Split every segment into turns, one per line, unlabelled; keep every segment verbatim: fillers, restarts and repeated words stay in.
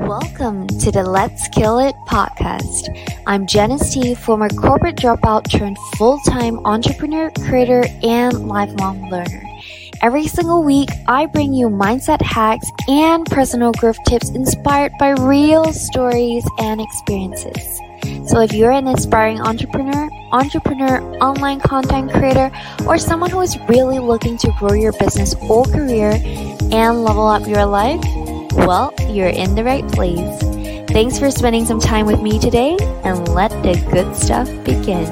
Welcome to the Let's Kill It podcast. I'm Janice T, former corporate dropout turned full-time entrepreneur, creator, and lifelong learner. Every single week, I bring you mindset hacks and personal growth tips inspired by real stories and experiences. So if you're an aspiring entrepreneur, entrepreneur, online content creator, or someone who is really looking to grow your business or career and level up your life, well, you're in the right place. Thanks for spending some time with me today, and let the good stuff begin.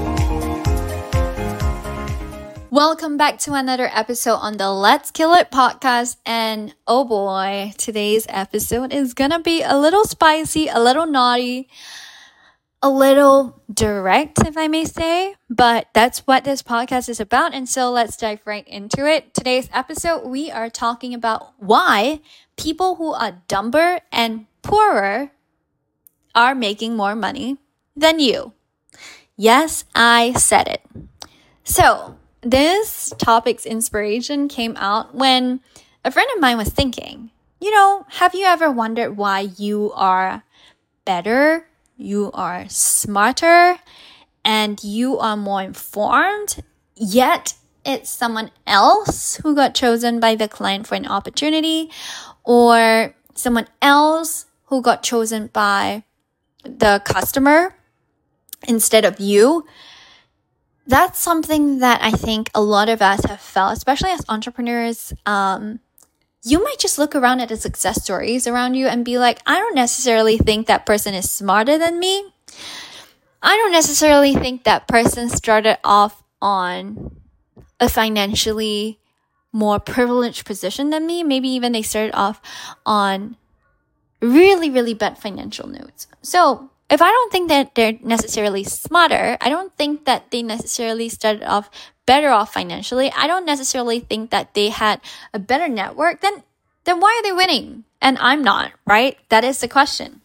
Welcome back to another episode on the Let's Kill It podcast. And oh boy, today's episode is gonna be a little spicy, a little naughty, a little direct, if I may say. But that's what this podcast is about. And so let's dive right into it. Today's episode, we are talking about why people who are dumber and poorer are making more money than you. Yes, I said it. So this topic's inspiration came out when a friend of mine was thinking, you know, have you ever wondered why you are better, you are smarter, and you are more informed, yet it's someone else who got chosen by the client for an opportunity, or someone else who got chosen by the customer instead of you? That's something that I think a lot of us have felt, especially as entrepreneurs. Um, you might just look around at the success stories around you and be like, I don't necessarily think that person is smarter than me. I don't necessarily think that person started off on a financially more privileged position than me. Maybe even they started off on really, really bad financial notes. So if I don't think that they're necessarily smarter, I don't think that they necessarily started off better off financially, I don't necessarily think that they had a better network, then, then why are they winning? And I'm not, right? That is the question.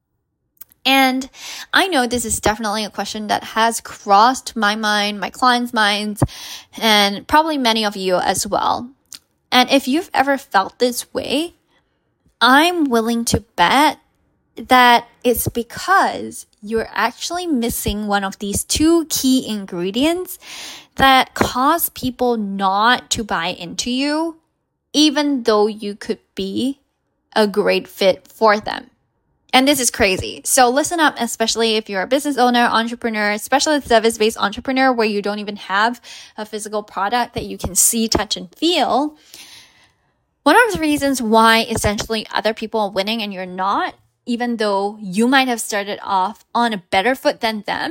And I know this is definitely a question that has crossed my mind, my clients' minds, and probably many of you as well. And if you've ever felt this way, I'm willing to bet that it's because you're actually missing one of these two key ingredients that cause people not to buy into you, even though you could be a great fit for them. And this is crazy. So listen up, especially if you're a business owner, entrepreneur, especially a service-based entrepreneur where you don't even have a physical product that you can see, touch, and feel. One of the reasons why essentially other people are winning and you're not, even though you might have started off on a better foot than them,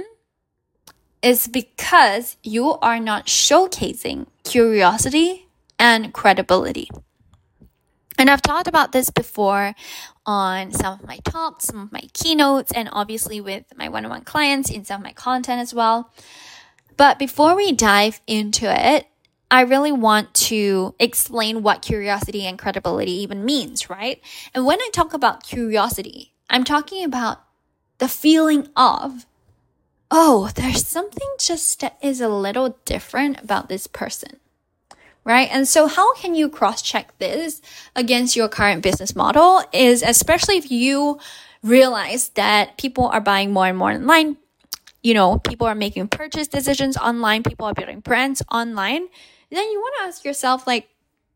is because you are not showcasing curiosity and credibility. And I've talked about this before on some of my talks, some of my keynotes, and obviously with my one-on-one clients in some of my content as well. But before we dive into it, I really want to explain what curiosity and credibility even means, right? And when I talk about curiosity, I'm talking about the feeling of, oh, there's something just that is a little different about this person, right? And so how can you cross-check this against your current business model is, especially if you realize that people are buying more and more online, you know, people are making purchase decisions online, people are building brands online, then you want to ask yourself, like,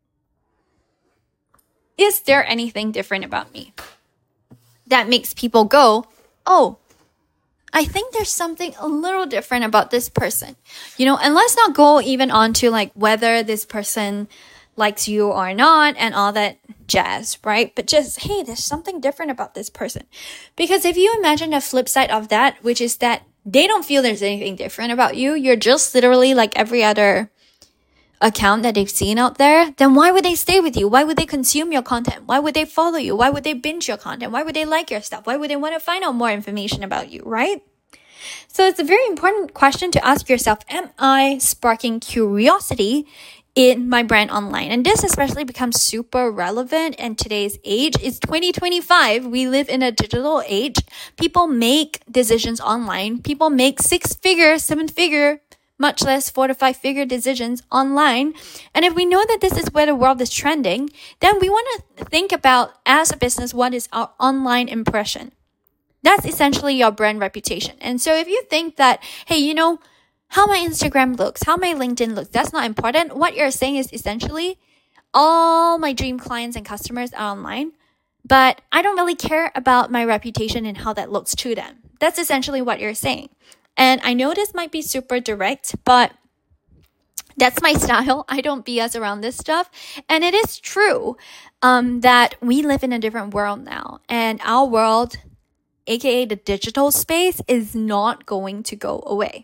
is there anything different about me that makes people go, oh, I think there's something a little different about this person, you know? And let's not go even on to like whether this person likes you or not and all that jazz, right? But just, hey, there's something different about this person. Because if you imagine the flip side of that, which is that they don't feel there's anything different about you, you're just literally like every other account that they've seen out there, then why would they stay with you? Why would they consume your content? Why would they follow you? Why would they binge your content? Why would they like your stuff? Why would they want to find out more information about you, right? So it's a very important question to ask yourself, am I sparking curiosity in my brand online? And this especially becomes super relevant in today's age. It's twenty twenty-five. We live in a digital age. People make decisions online. People make six figure, seven figure much less four to five figure decisions online. And if we know that this is where the world is trending, then we want to think about, as a business, what is our online impression? That's essentially your brand reputation. And so if you think that, hey, you know, how my Instagram looks, how my LinkedIn looks, that's not important. What you're saying is essentially, all my dream clients and customers are online, but I don't really care about my reputation and how that looks to them. That's essentially what you're saying. And I know this might be super direct, but that's my style. I don't B S around this stuff. And it is true um, that we live in a different world now. And our world, aka the digital space, is not going to go away.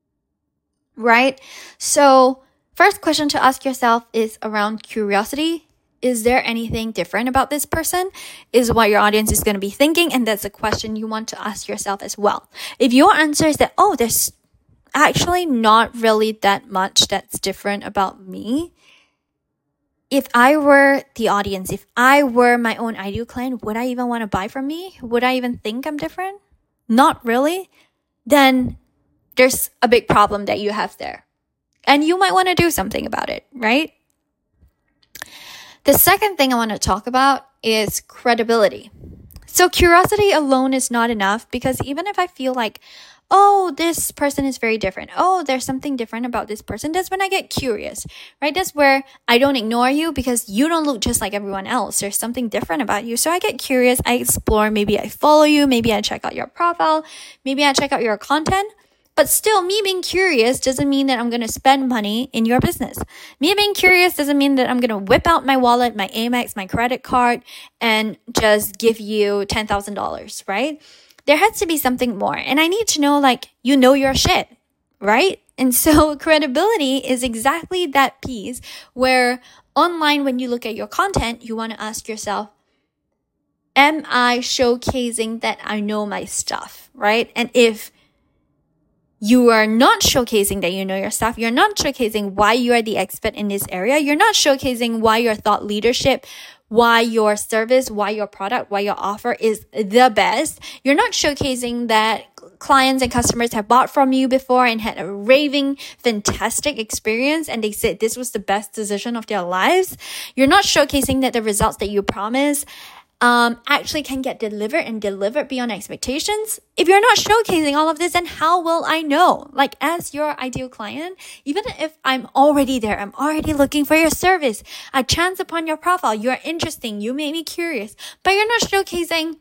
Right? So first question to ask yourself is around curiosity. Is there anything different about this person? Is what your audience is going to be thinking. And that's a question you want to ask yourself as well. If your answer is that, oh, there's actually not really that much that's different about me. If I were the audience, if I were my own ideal client, would I even want to buy from me? Would I even think I'm different? Not really. Then there's a big problem that you have there. And you might want to do something about it, right? The second thing I want to talk about is credibility. So curiosity alone is not enough, because even if I feel like, oh, this person is very different. Oh, there's something different about this person. That's when I get curious, right? That's where I don't ignore you because you don't look just like everyone else. There's something different about you. So I get curious. I explore. Maybe I follow you. Maybe I check out your profile. Maybe I check out your content. But still, me being curious doesn't mean that I'm going to spend money in your business. Me being curious doesn't mean that I'm going to whip out my wallet, my Amex, my credit card, and just give you ten thousand dollars, right? There has to be something more. And I need to know, like, you know your shit, right? And so credibility is exactly that piece where online, when you look at your content, you want to ask yourself, am I showcasing that I know my stuff, right? And if you are not showcasing that you know your stuff, you're not showcasing why you are the expert in this area, you're not showcasing why your thought leadership, why your service, why your product, why your offer is the best. You're not showcasing that clients and customers have bought from you before and had a raving, fantastic experience and they said this was the best decision of their lives. You're not showcasing that the results that you promise um, actually can get delivered and delivered beyond expectations. If you're not showcasing all of this, then how will I know? Like, as your ideal client, even if I'm already there, I'm already looking for your service, I chance upon your profile, you're interesting, you made me curious, but you're not showcasing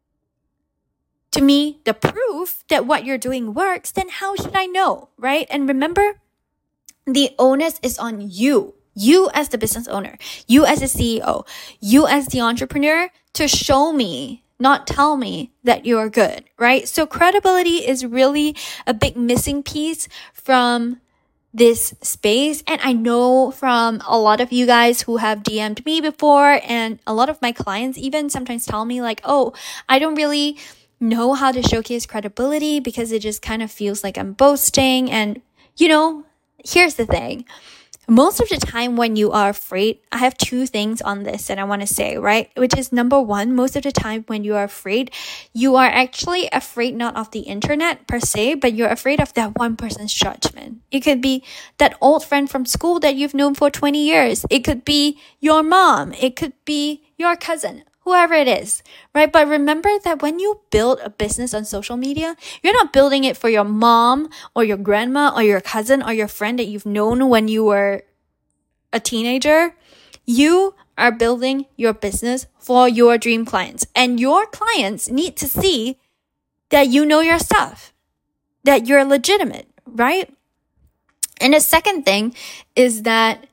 to me the proof that what you're doing works, then how should I know, right? And remember, the onus is on you. You as the business owner, you as the C E O, you as the entrepreneur, to show me, not tell me that you're good, right? So credibility is really a big missing piece from this space. And I know from a lot of you guys who have D M'd me before, and a lot of my clients even sometimes tell me like, oh, I don't really know how to showcase credibility because it just kind of feels like I'm boasting. And, you know, here's the thing. Most of the time when you are afraid, I have two things on this that I want to say, right? Which is number one, most of the time when you are afraid, you are actually afraid not of the internet per se, but you're afraid of that one person's judgment. It could be that old friend from school that you've known for twenty years. It could be your mom. It could be your cousin. Whoever it is, right? But remember that when you build a business on social media, you're not building it for your mom or your grandma or your cousin or your friend that you've known when you were a teenager. You are building your business for your dream clients. And your clients need to see that you know your stuff, that you're legitimate, right? And the second thing is that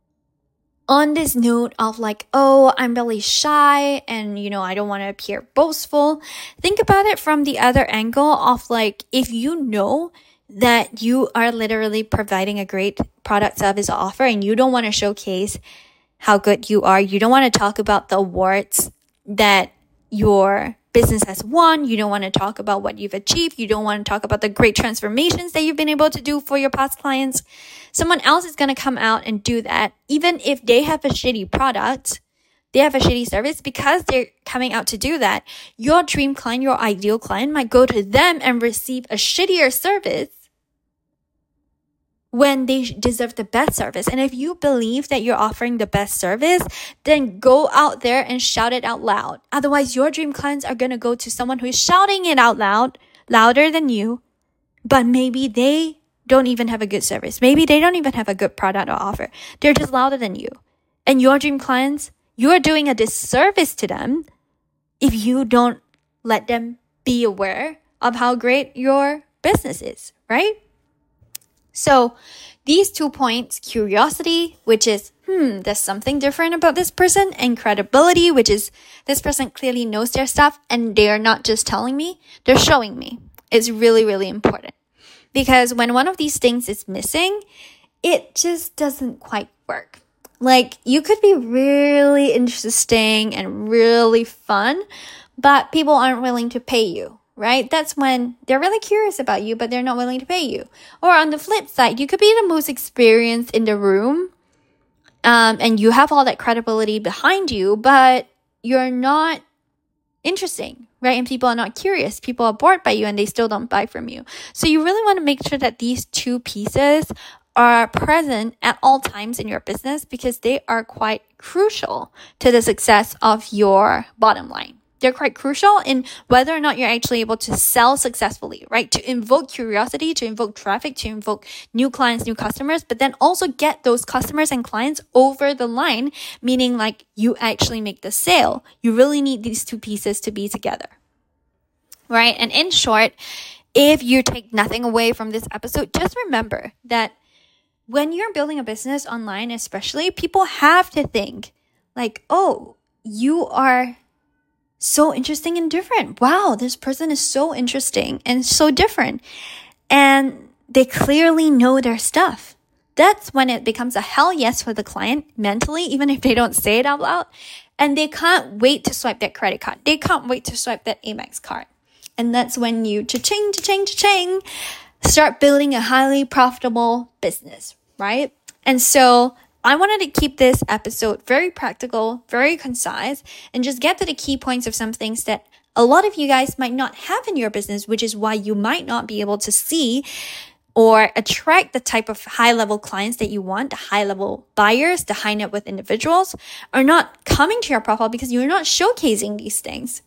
on this note of like, oh, I'm really shy and, you know, I don't want to appear boastful. Think about it from the other angle of like, if you know that you are literally providing a great product, service, or offer and you don't want to showcase how good you are, you don't want to talk about the awards that your business has won, you don't want to talk about what you've achieved, you don't want to talk about the great transformations that you've been able to do for your past clients, someone else is going to come out and do that. Even if they have a shitty product, they have a shitty service, because they're coming out to do that, your dream client, your ideal client might go to them and receive a shittier service when they deserve the best service. And if you believe that you're offering the best service, then go out there and shout it out loud. Otherwise, your dream clients are going to go to someone who is shouting it out loud, louder than you, but maybe they don't even have a good service. Maybe they don't even have a good product or offer. They're just louder than you. And your dream clients, you're doing a disservice to them if you don't let them be aware of how great your business is, right? So these two points, curiosity, which is, hmm, there's something different about this person, and credibility, which is this person clearly knows their stuff and they're not just telling me, they're showing me. It's really, really important. Because when one of these things is missing, it just doesn't quite work. Like, you could be really interesting and really fun, but people aren't willing to pay you. Right? That's when they're really curious about you, but they're not willing to pay you. Or on the flip side, you could be the most experienced in the room, um, and you have all that credibility behind you, but you're not interesting, right? And people are not curious. People are bored by you and they still don't buy from you. So you really want to make sure that these two pieces are present at all times in your business, because they are quite crucial to the success of your bottom line. They're quite crucial in whether or not you're actually able to sell successfully, right? To invoke curiosity, to invoke traffic, to invoke new clients, new customers, but then also get those customers and clients over the line, meaning like you actually make the sale. You really need these two pieces to be together, right? And in short, if you take nothing away from this episode, just remember that when you're building a business online, especially, people have to think like, oh, you are so interesting and different. Wow, this person is so interesting and so different. And they clearly know their stuff. That's when it becomes a hell yes for the client mentally, even if they don't say it out loud. And they can't wait to swipe that credit card. They can't wait to swipe that Amex card. And that's when you cha-ching, cha-ching, cha-ching, start building a highly profitable business, right? And so I wanted to keep this episode very practical, very concise, and just get to the key points of some things that a lot of you guys might not have in your business, which is why you might not be able to see or attract the type of high-level clients that you want. The high-level buyers, the high net worth individuals are not coming to your profile because you're not showcasing these things.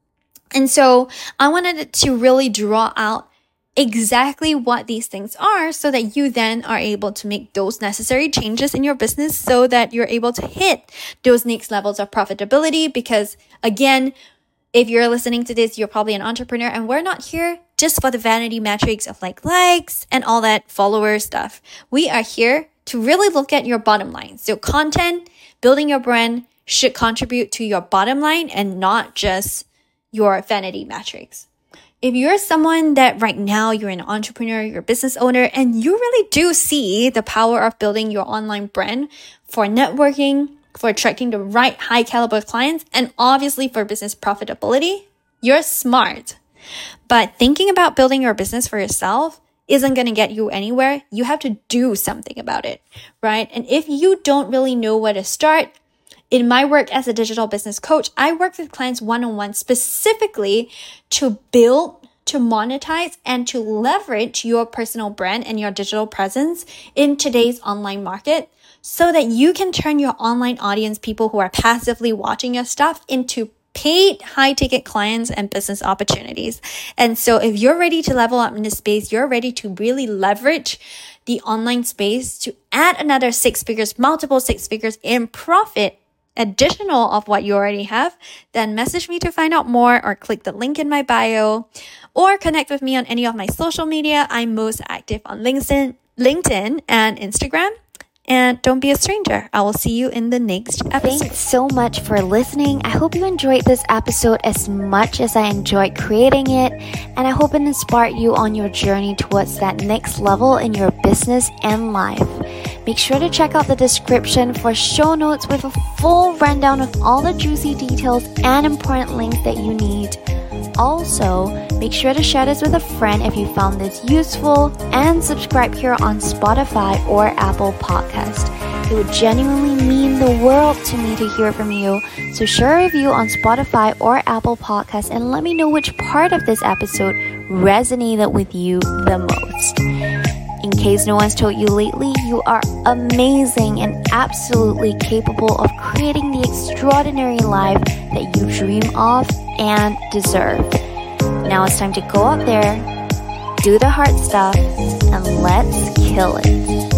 And so I wanted to really draw out exactly what these things are so that you then are able to make those necessary changes in your business so that you're able to hit those next levels of profitability. Because again, if you're listening to this, you're probably an entrepreneur, and we're not here just for the vanity metrics of like likes and all that follower stuff. We are here to really look at your bottom line. So content, building your brand should contribute to your bottom line and not just your vanity metrics. If you're someone that right now you're an entrepreneur, you're a business owner, and you really do see the power of building your online brand for networking, for attracting the right high caliber clients, and obviously for business profitability, you're smart. But thinking about building your business for yourself isn't going to get you anywhere. You have to do something about it, right? And if you don't really know where to start, in my work as a digital business coach, I work with clients one-on-one specifically to build, to monetize, and to leverage your personal brand and your digital presence in today's online market so that you can turn your online audience, people who are passively watching your stuff, into paid high-ticket clients and business opportunities. And so if you're ready to level up in this space, you're ready to really leverage the online space to add another six figures, multiple six figures in profit, additional of what you already have, then message me to find out more, or click the link in my bio, or connect with me on any of my social media. I'm most active on LinkedIn, LinkedIn and Instagram. And don't be a stranger. I will see you in the next episode.
Thanks so much for listening. I hope you enjoyed this episode as much as I enjoyed creating it. And I hope it inspired you on your journey towards that next level in your business and life. Make sure to check out the description for show notes with a full rundown of all the juicy details and important links that you need. Also, make sure to share this with a friend if you found this useful, and subscribe here on Spotify or Apple Podcast. It would genuinely mean the world to me to hear from you. So share a review on Spotify or Apple Podcast and let me know which part of this episode resonated with you the most. In case no one's told you lately, you are amazing and absolutely capable of creating the extraordinary life that you dream of and deserve. Now it's time to go out there, do the hard stuff, and let's kill it.